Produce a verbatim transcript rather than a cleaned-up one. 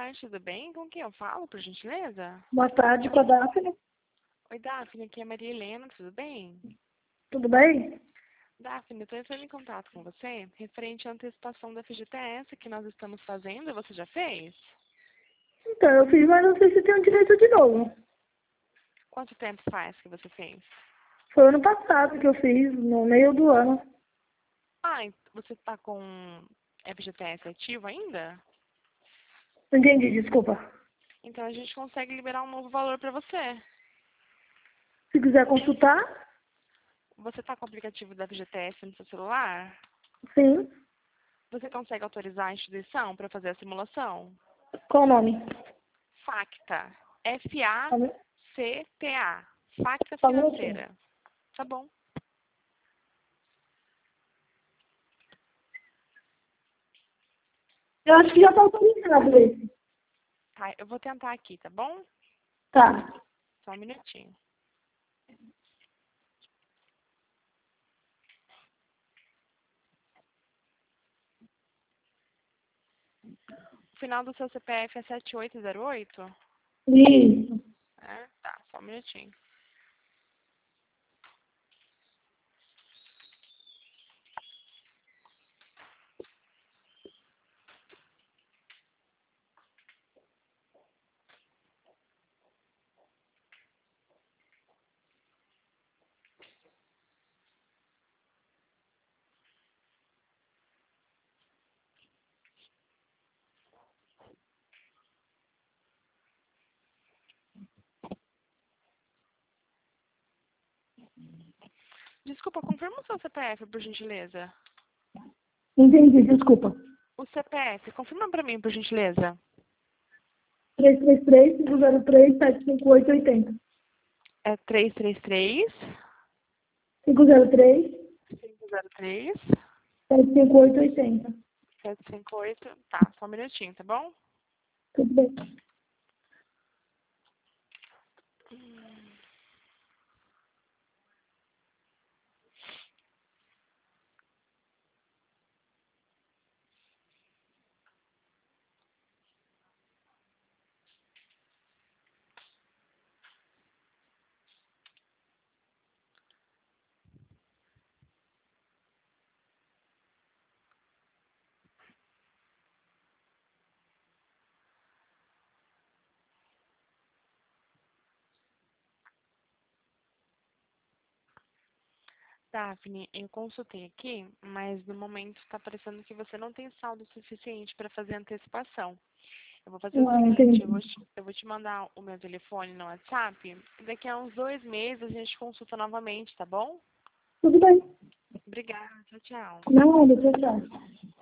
tarde, tudo bem? Com quem eu falo, por gentileza? Boa tarde, com a Daphne. Oi, Daphne, aqui é a Maria Helena, tudo bem? Tudo bem? Daphne, eu estou entrando em contato com você referente à antecipação da F G T S que nós estamos fazendo. Você já fez? Então, eu fiz, mas não sei se tenho direito de novo. Quanto tempo faz que você fez? Foi ano passado que eu fiz, no meio do ano. Ah, ent- você está com F G T S ativo ainda? Não entendi, desculpa. Então a gente consegue liberar um novo valor para você. Se quiser consultar, Você está com o aplicativo da F G T S no seu celular? sim. Você consegue autorizar a instituição para fazer a simulação? Qual o nome? Facta. Só um F A C T A. Facta só um minutinho. Financeira. Tá bom. Eu acho que já está autorizado esse. Tá, eu vou tentar aqui, tá bom? Tá. Só um minutinho. O final do seu C P F é sete oito zero oito? Isso. É? Tá, só um minutinho. Desculpa, confirma o seu C P F, por gentileza. Entendi, desculpa. O C P F, confirma pra mim, por gentileza. três três três, cinco zero três, sete cinco oito, oito zero. É três três três, cinco zero três, cinco zero três, sete cinco oito, oito zero. sete cinco oito. Tá, só um minutinho, tá bom? Tudo bem. Daphne, eu consultei aqui, mas no momento está parecendo que você não tem saldo suficiente para fazer antecipação. Eu vou fazer o Não, seguinte, eu vou, entendi. te, eu vou te mandar o meu telefone no WhatsApp, e daqui a uns dois meses a gente consulta novamente, tá bom? Tudo bem. Obrigada, tchau, tchau. Não, tchau, tchau.